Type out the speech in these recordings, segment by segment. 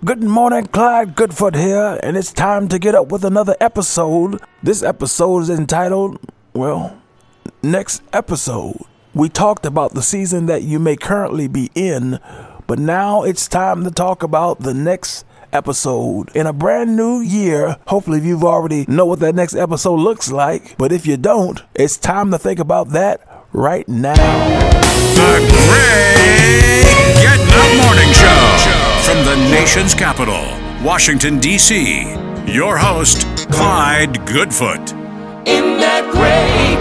Good morning, Clyde Goodfoot here, and it's time to get up with another episode. This episode is entitled, Next Episode. We talked about the season that you may currently be in, but now it's time to talk about the next episode. In a brand new year, hopefully you've already know what that next episode looks like, but if you don't, it's time to think about that right now. The Greg Getting Up Morning Show from the nation's capital, Washington, D.C. Your host, Clyde Goodfoot. In that Greg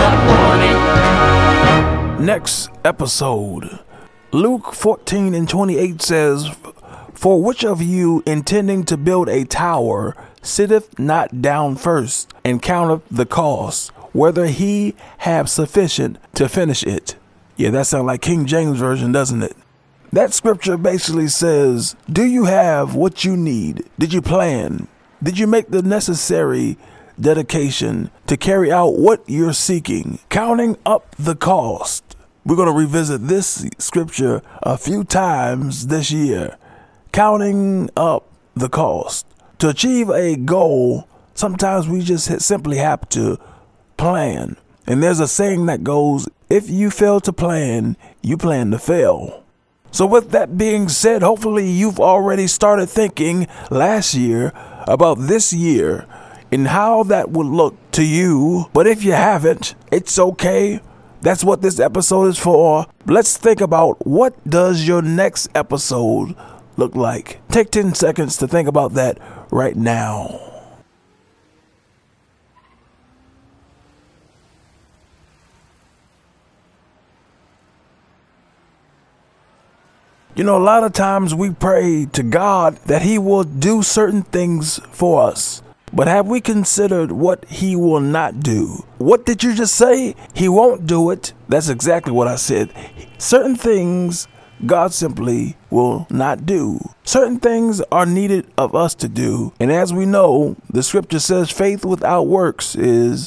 Getting Up Morning. Next episode. Luke 14:28 says, "For which of you intending to build a tower sitteth not down first, and counteth the cost, whether he have sufficient to finish it?" Yeah, that sounds like King James Version, doesn't it? That scripture basically says, do you have what you need? Did you plan? Did you make the necessary dedication to carry out what you're seeking? Counting up the cost. We're going to revisit this scripture a few times this year. Counting up the cost. To achieve a goal, sometimes we just simply have to plan. And there's a saying that goes, if you fail to plan, you plan to fail. So with that being said, hopefully you've already started thinking last year about this year and how that would look to you. But if you haven't, it's okay. That's what this episode is for. Let's think about, what does your next episode look like? Take 10 seconds to think about that right now. You know, a lot of times we pray to God that He will do certain things for us. But have we considered what He will not do? What did you just say? He won't do it. That's exactly what I said. Certain things God simply will not do. Certain things are needed of us to do. And as we know, the scripture says faith without works is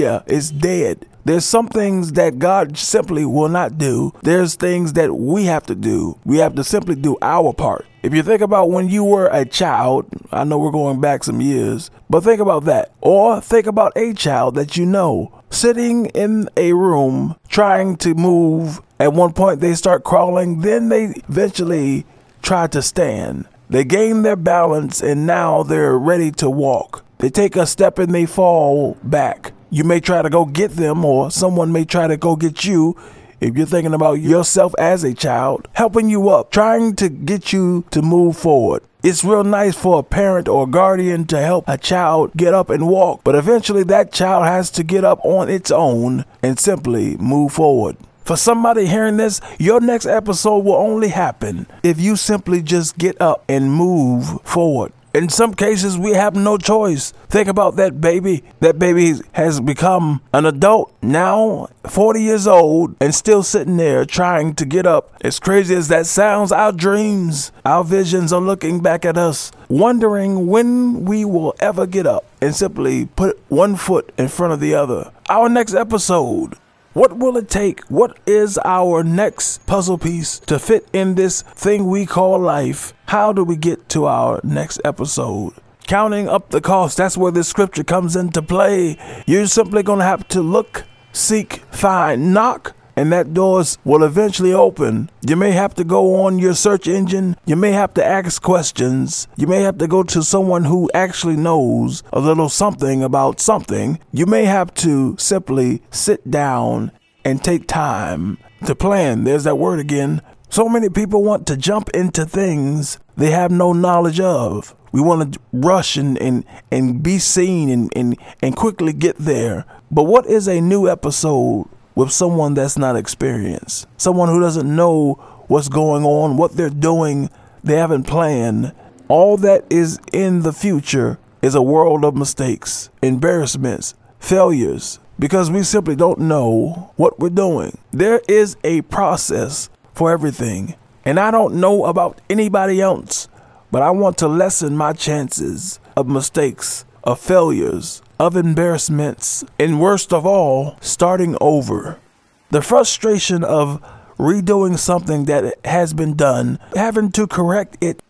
dead. There's some things that God simply will not do. There's things that we have to do. We have to simply do our part. If you think about when you were a child, I know we're going back some years, but think about that. Or think about a child that you know, sitting in a room trying to move. At one point they start crawling, then they eventually try to stand. They gain their balance and now they're ready to walk. They take a step and they fall back. You may try to go get them, or someone may try to go get you. If you're thinking about yourself as a child, helping you up, trying to get you to move forward. It's real nice for a parent or guardian to help a child get up and walk, but eventually that child has to get up on its own and simply move forward. For somebody hearing this, your next episode will only happen if you simply just get up and move forward. In some cases, we have no choice. Think about that baby. That baby has become an adult now, 40 years old, and still sitting there trying to get up. As crazy as that sounds, our dreams, our visions are looking back at us, wondering when we will ever get up and simply put one foot in front of the other. Our next episode. What will it take? What is our next puzzle piece to fit in this thing we call life? How do we get to our next episode? Counting up the cost, that's where this scripture comes into play. You're simply going to have to look, seek, find, knock, and that doors will eventually open. You may have to go on your search engine. You may have to ask questions. You may have to go to someone who actually knows a little something about something. You may have to simply sit down and take time to plan. There's that word again. So many people want to jump into things they have no knowledge of. We want to rush and be seen and quickly get there. But what is a new episode with someone that's not experienced? Someone who doesn't know what's going on, what they're doing, they haven't planned. All that is in the future is a world of mistakes, embarrassments, failures, because we simply don't know what we're doing. There is a process for everything, and I don't know about anybody else, but I want to lessen my chances of mistakes, of failures, of embarrassments, and worst of all, starting over. The frustration of redoing something that has been done, having to correct it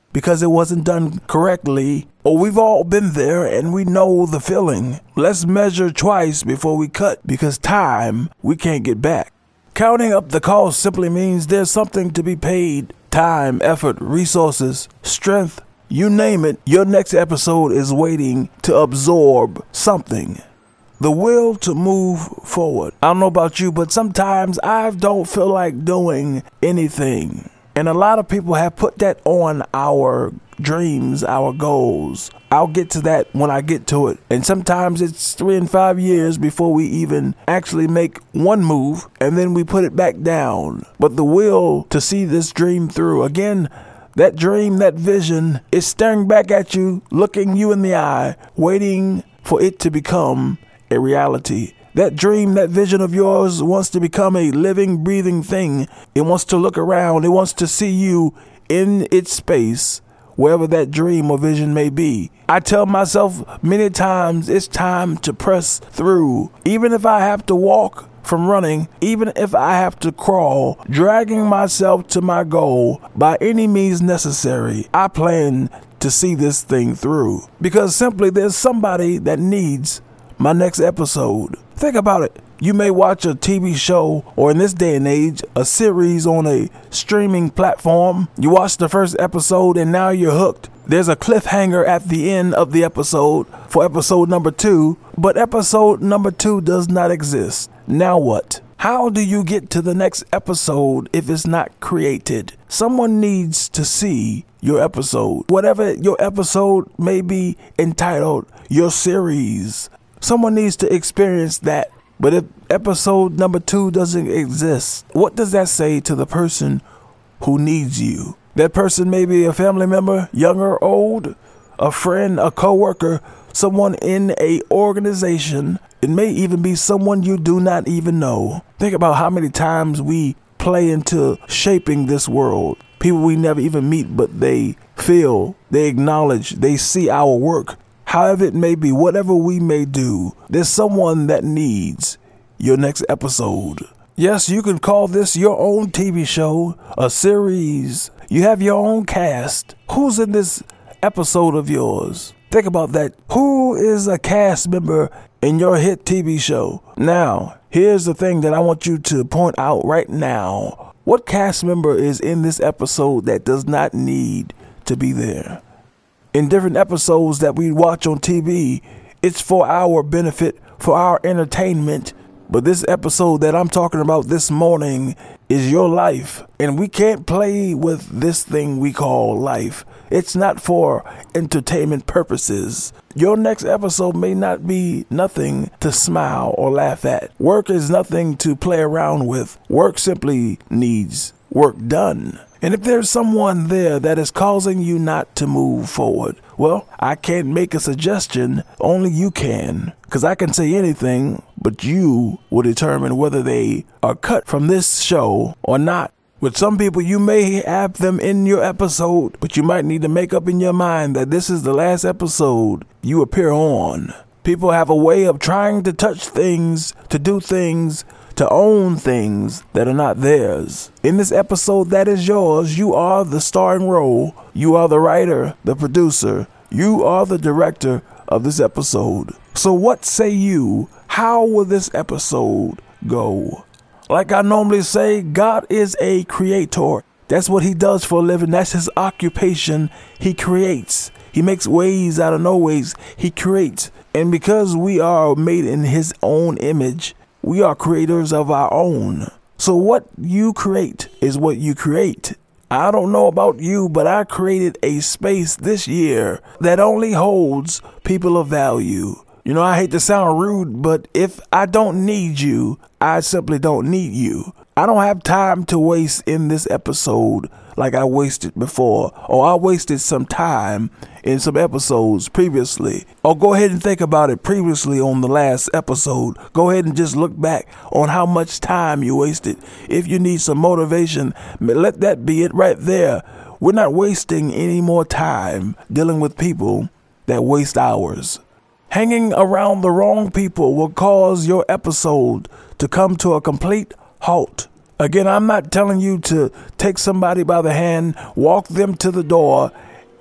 because it wasn't done correctly. Or we've all been there and we know the feeling. Let's measure twice before we cut, because time we can't get back. Counting up the cost simply means there's something to be paid. Time, effort, resources, strength, you name it. Your next episode is waiting to absorb something. The will to move forward. I don't know about you, but sometimes I don't feel like doing anything. And a lot of people have put that on our dreams, our goals. I'll get to that when I get to it. And sometimes it's 3 and 5 years before we even actually make one move, and then we put it back down. But the will to see this dream through, again, that dream, that vision is staring back at you, looking you in the eye, waiting for it to become a reality. That dream, that vision of yours wants to become a living, breathing thing. It wants to look around. It wants to see you in its space, wherever that dream or vision may be. I tell myself many times it's time to press through. Even if I have to walk from running, even if I have to crawl, dragging myself to my goal by any means necessary, I plan to see this thing through. Because simply there's somebody that needs my next episode. Think about it. You may watch a TV show, or in this day and age, a series on a streaming platform. You watch the first episode and now you're hooked. There's a cliffhanger at the end of the episode for episode number 2, but episode number 2 does not exist. Now what? How do you get to the next episode if it's not created? Someone needs to see your episode. Whatever your episode may be entitled, your series. Someone needs to experience that. But if episode number 2 doesn't exist, what does that say to the person who needs you? That person may be a family member, young or old, a friend, a coworker, someone in a organization. It may even be someone you do not even know. Think about how many times we play into shaping this world. People we never even meet, but they feel, they acknowledge, they see our work. However it may be, whatever we may do, there's someone that needs your next episode. Yes, you can call this your own TV show, a series. You have your own cast. Who's in this episode of yours? Think about that. Who is a cast member in your hit TV show? Now, here's the thing that I want you to point out right now. What cast member is in this episode that does not need to be there? In different episodes that we watch on TV, it's for our benefit, for our entertainment. But this episode that I'm talking about this morning is your life. And we can't play with this thing we call life. It's not for entertainment purposes. Your next episode may not be nothing to smile or laugh at. Work is nothing to play around with. Work simply needs work done. And if there's someone there that is causing you not to move forward, well, I can't make a suggestion. Only you can. Because I can say anything, but you will determine whether they are cut from this show or not. With some people, you may have them in your episode, but you might need to make up in your mind that this is the last episode you appear on. People have a way of trying to touch things, to do things, to own things that are not theirs. In this episode that is yours, you are the starring role. You are the writer, the producer. You are the director of this episode. So what say you? How will this episode go? Like I normally say, God is a creator. That's what he does for a living. That's his occupation. He creates. He makes ways out of no ways. He creates. And because we are made in his own image, we are creators of our own. So what you create is what you create. I don't know about you, but I created a space this year that only holds people of value. You know, I hate to sound rude, but if I don't need you, I simply don't need you. I don't have time to waste in this episode like I wasted before, or I wasted some time in some episodes previously. Or go ahead and think about it previously on the last episode. Go ahead and just look back on how much time you wasted. If you need some motivation, let that be it right there. We're not wasting any more time dealing with people that waste hours. Hanging around the wrong people will cause your episode to come to a complete halt. Again, I'm not telling you to take somebody by the hand, walk them to the door,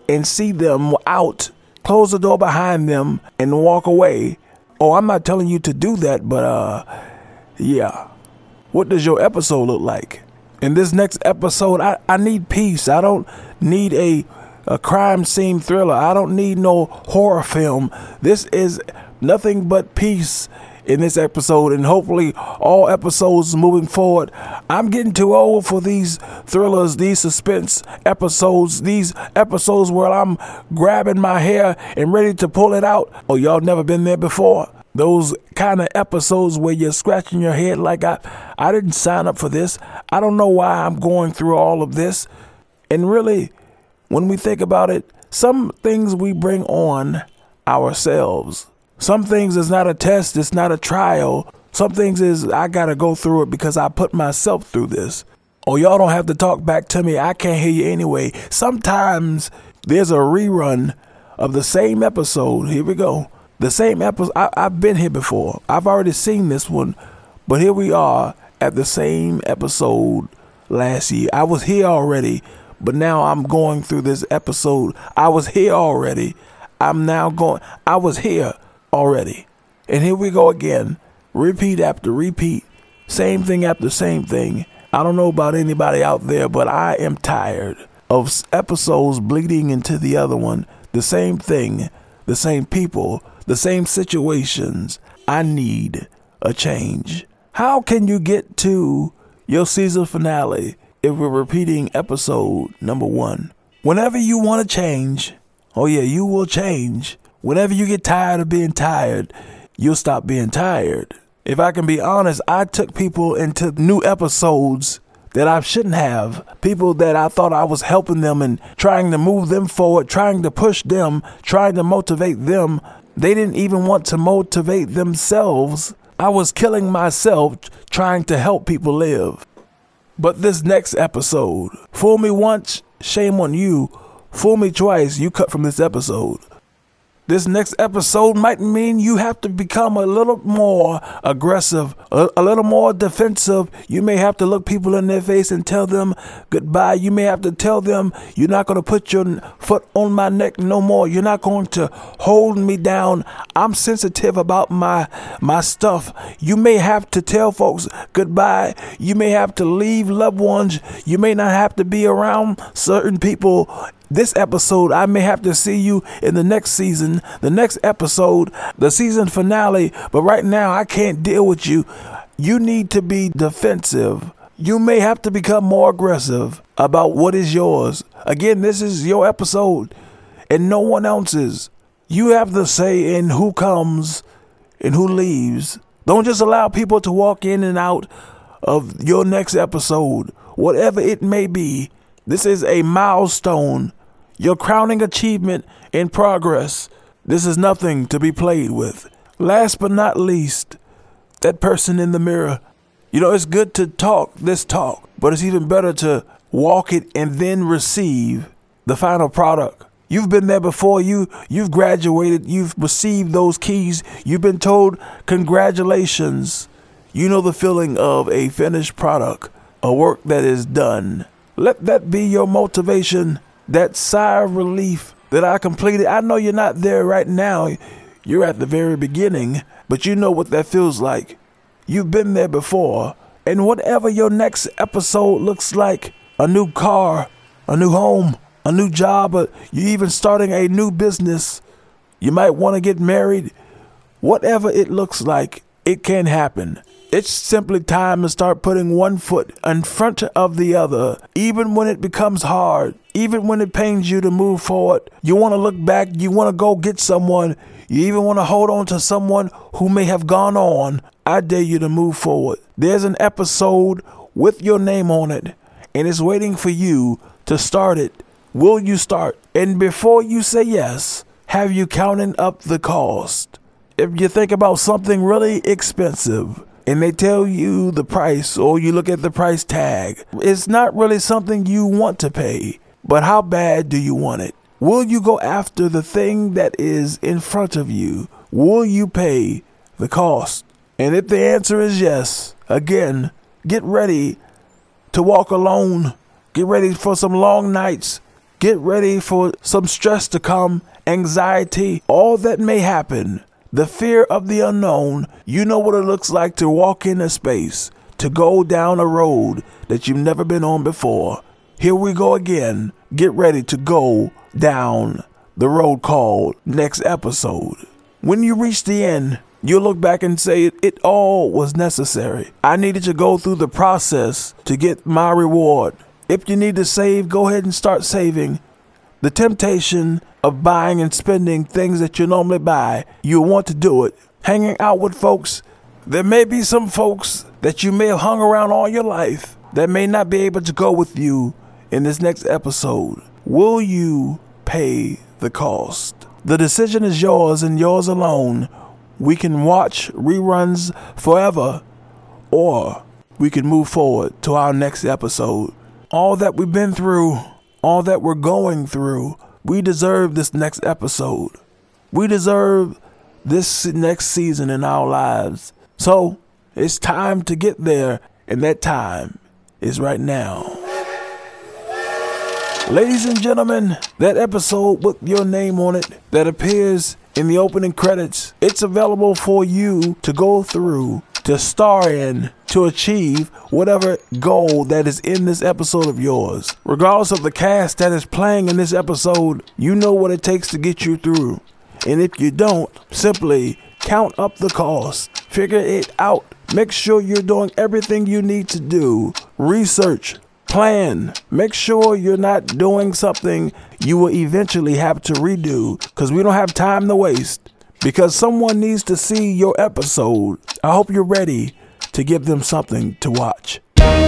and see them out, close the door behind them and walk away. Oh, I'm not telling you to do that, but yeah. What does your episode look like? In this next episode, I need peace. I don't need a crime scene thriller. I don't need no horror film. This is nothing but peace in this episode, and hopefully all episodes moving forward. I'm getting too old for these thrillers, these suspense episodes, these episodes where I'm grabbing my hair and ready to pull it out. Oh, y'all never been there before? Those kind of episodes where you're scratching your head like I didn't sign up for this. I don't know why I'm going through all of this. And really, when we think about it, some things we bring on ourselves. Some things is not a test, it's not a trial. Some things is I gotta go through it because I put myself through this. Oh, y'all don't have to talk back to me. I can't hear you anyway. Sometimes there's a rerun of the same episode. Here we go. The same episode. I've been here before. I've already seen this one. But here we are at the same episode last year. I was here already, but now I'm going through this episode. I was here already. I was here already. And here we go again. Repeat after repeat. Same thing after same thing. I don't know about anybody out there, but I am tired of episodes bleeding into the other one. The same thing, the same people, the same situations. I need a change. How can you get to your season finale if we're repeating episode number 1? Whenever you want to change, oh yeah, you will change. Whenever you get tired of being tired, you'll stop being tired. If I can be honest, I took people into new episodes that I shouldn't have. People that I thought I was helping them and trying to move them forward, trying to push them, trying to motivate them. They didn't even want to motivate themselves. I was killing myself trying to help people live. But this next episode, fool me once, shame on you. Fool me twice, you cut from this episode. This next episode might mean you have to become a little more aggressive, a little more defensive. You may have to look people in their face and tell them goodbye. You may have to tell them you're not going to put your foot on my neck no more. You're not going to hold me down. I'm sensitive about my stuff. You may have to tell folks goodbye. You may have to leave loved ones. You may not have to be around certain people. This episode, I may have to see you in the next season, the next episode, the season finale. But right now, I can't deal with you. You need to be defensive. You may have to become more aggressive about what is yours. Again, this is your episode and no one else's. You have the say in who comes and who leaves. Don't just allow people to walk in and out of your next episode, whatever it may be. This is a milestone. Your crowning achievement in progress. This is nothing to be played with. Last but not least, that person in the mirror. You know, it's good to talk this talk, but it's even better to walk it and then receive the final product. You've been there before. You've graduated. You've received those keys. You've been told congratulations. You know the feeling of a finished product, a work that is done. Let that be your motivation, that sigh of relief that I completed. I know you're not there right now. You're at the very beginning, but you know what that feels like. You've been there before. And whatever your next episode looks like, a new car, a new home, a new job, or you're even starting a new business, you might want to get married. Whatever it looks like, it can happen. It's simply time to start putting one foot in front of the other, even when it becomes hard, even when it pains you to move forward. You want to look back, you want to go get someone, you even want to hold on to someone who may have gone on. I dare you to move forward. There's an episode with your name on it, and it's waiting for you to start it. Will you start? And before you say yes, have you counted up the cost? If you think about something really expensive, and they tell you the price, or you look at the price tag, it's not really something you want to pay. But how bad do you want it? Will you go after the thing that is in front of you? Will you pay the cost? And if the answer is yes, again, get ready to walk alone. Get ready for some long nights. Get ready for some stress to come, anxiety, all that may happen. The fear of the unknown. You know what it looks like to walk into space, to go down a road that you've never been on before. Here we go again. Get ready to go down the road called next episode. When you reach the end, you'll look back and say it all was necessary. I needed to go through the process to get my reward. If you need to save, go ahead and start saving. The temptation of buying and spending things that you normally buy, you want to do it. Hanging out with folks, there may be some folks that you may have hung around all your life that may not be able to go with you in this next episode. Will you pay the cost? The decision is yours and yours alone. We can watch reruns forever, or we can move forward to our next episode. All that we've been through, all that we're going through, we deserve this next episode. We deserve this next season in our lives. So it's time to get there, and that time is right now. Ladies and gentlemen, that episode with your name on it that appears in the opening credits, it's available for you to go through, to star in, to achieve whatever goal that is in this episode of yours. Regardless of the cast that is playing in this episode, you know what it takes to get you through. And if you don't, simply count up the cost. Figure it out. Make sure you're doing everything you need to do. Research. Plan. Make sure you're not doing something you will eventually have to redo, because we don't have time to waste. Because someone needs to see your episode. I hope you're ready to give them something to watch.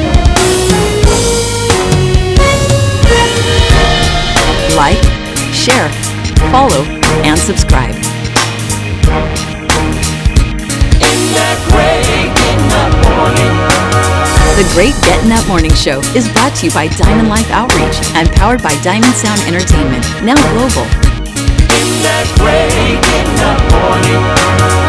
Like, share, follow, and subscribe. The Great Getting That Morning Show is brought to you by Diamond Life Outreach and powered by Diamond Sound Entertainment, now global. In that great in the morning.